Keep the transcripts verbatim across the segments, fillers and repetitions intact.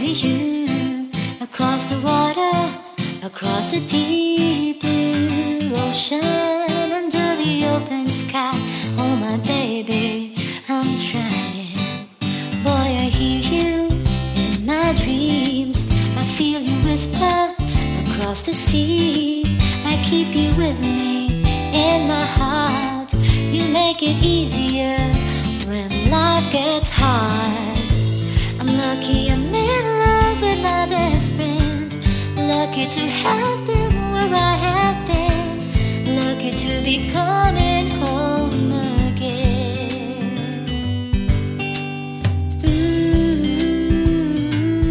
you across the water, across the deep blue ocean, under the open sky. Oh my baby, I'm trying. Boy, I hear you in my dreams. I feel you whisper across the sea. I keep you with me in my heart. You make it easier when life gets hard. I'm lucky I'm in love with my best friend. Lucky to have been where I have been. Lucky to be coming home again. Ooh.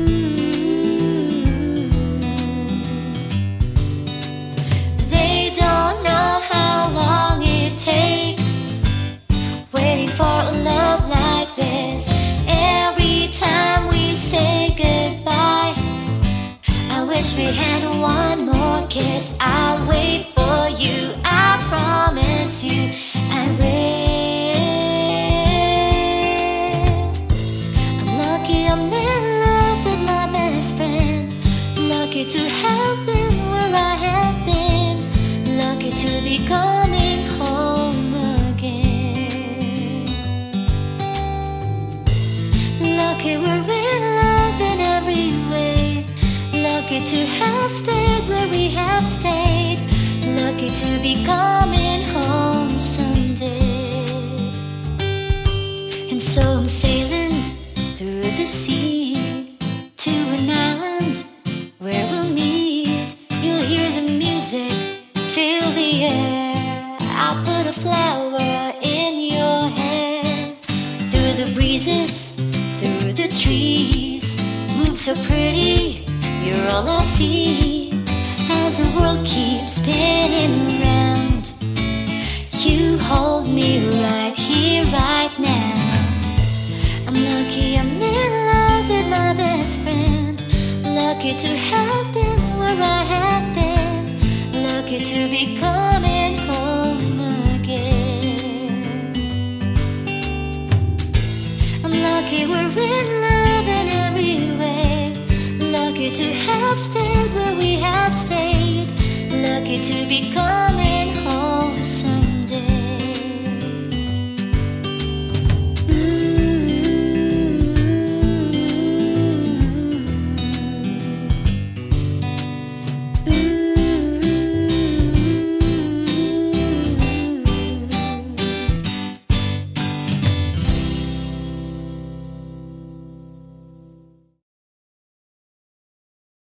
They don't know how long it takes waiting for a love like this. Every time we say goodbye, I wish we had one more kiss. I'll wait for you, I promise you I will. I'm lucky I'm in love with my best friend. Lucky to have been where I have been. Lucky to be coming home again. Lucky we're in love in every way. Lucky to have stayed where we have stayed. Lucky to be coming home someday. And so I'm sailing through the sea to an island where we'll meet. You'll hear the music, feel the air. I'll put a flower in your hair. Through the breezes, through the trees, move so pretty, you're all I see. As the world keeps spinning around, you hold me right here, right now. I'm lucky I'm in love with my best friend. Lucky to have been where I have been. Lucky to be coming home again. I'm lucky we're in love in every way. Lucky to have stayed where we have stayed. Lucky to be coming home soon.